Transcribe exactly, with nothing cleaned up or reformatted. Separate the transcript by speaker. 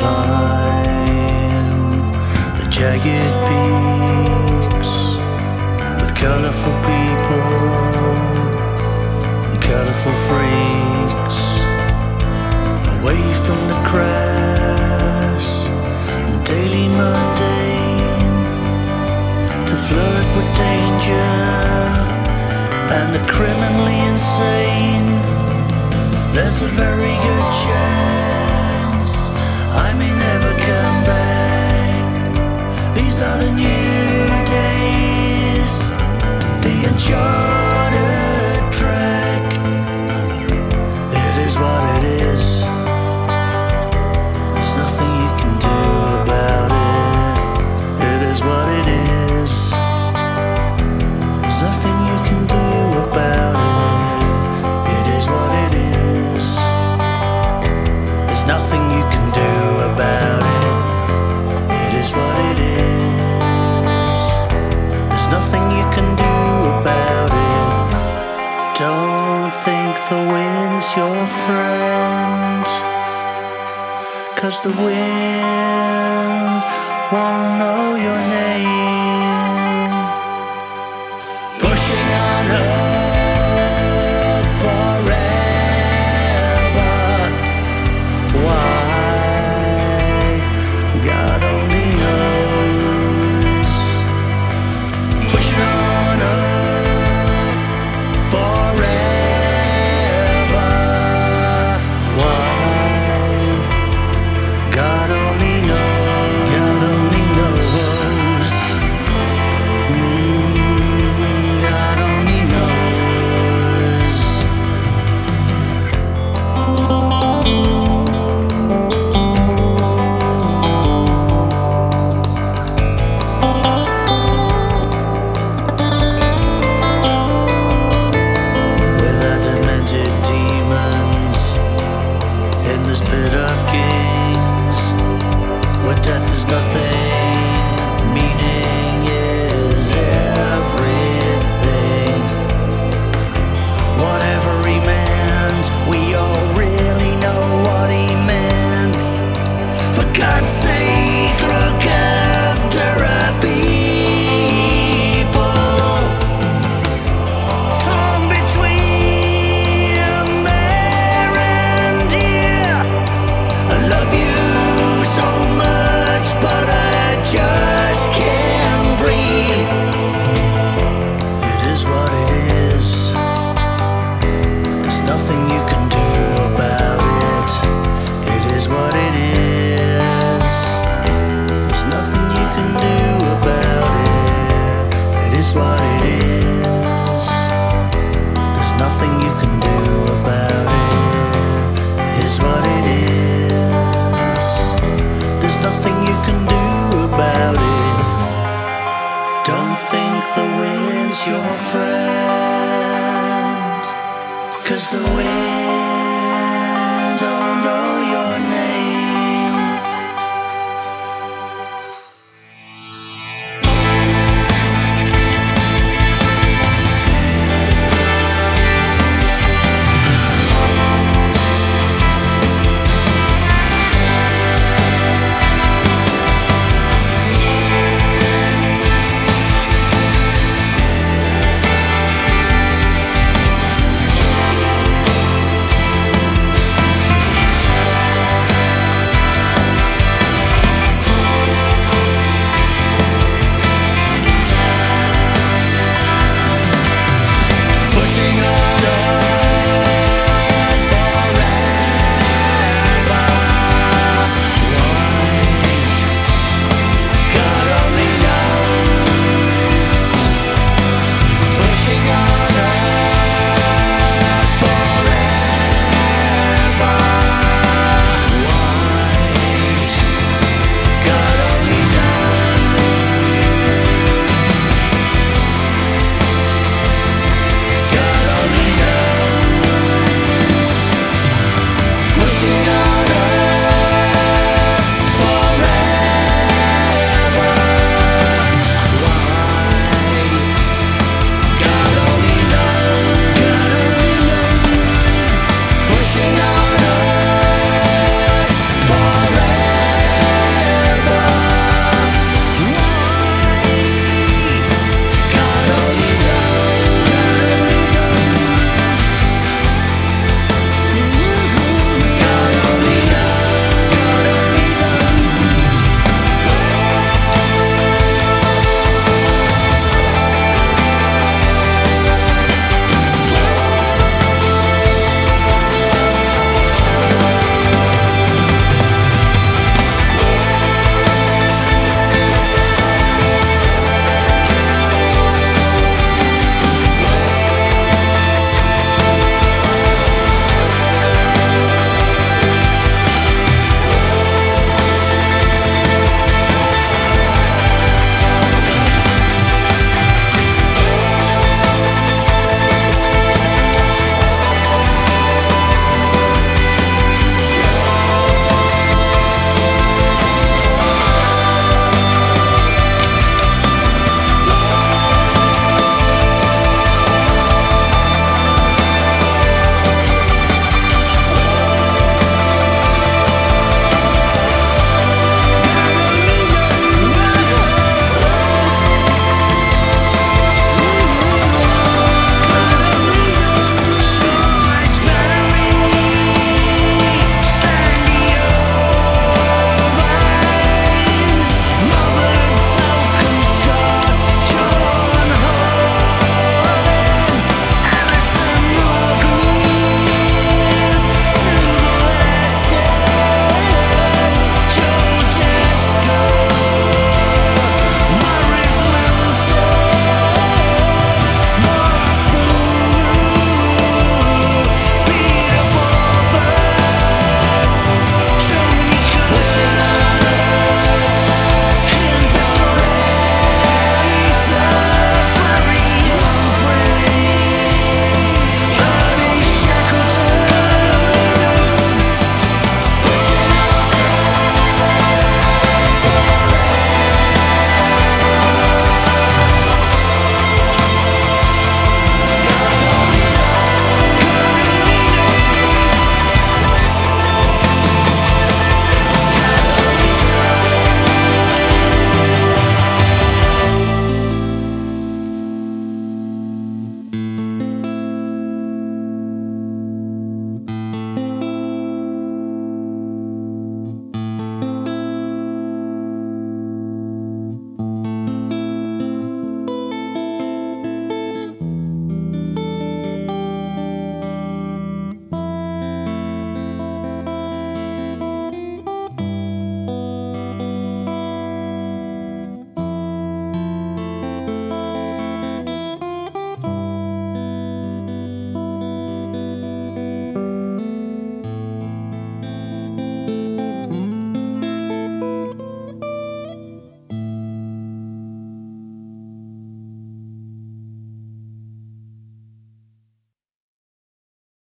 Speaker 1: climb the jagged peaks with colorful people and colorful freaks, away from the crass and daily mundane, to flirt with danger and the criminally insane. There's a very good chance I may never come back. These are the new days, the uncharted track. It is what it is. There's nothing you can do about it. It is what it is. There's nothing you can do about it. It is what it is. There's nothing you can do about it. It is what it is. There's nothing you can do about it. Don't think the wind's your friend, 'cause the wind won't know your name. Pushing on up forever. Why? God only knows. Pushing on up forever. Why? God only knows. God only knows. Mm, God only knows. With our demented demons in this pit of kings, where death is nothing, meaning is everything. Whatever he meant, we all really know what he meant. For God's sake, look after our people. Torn between there and here. I love you so much, but I just can't breathe. It is what it is. There's nothing you can do about it. It is what it is. There's nothing you can do about it. It is what it is. There's nothing you can do about it. It is what it is. There's nothing you can do about it. Don't think the wind's your friend, 'cause the wind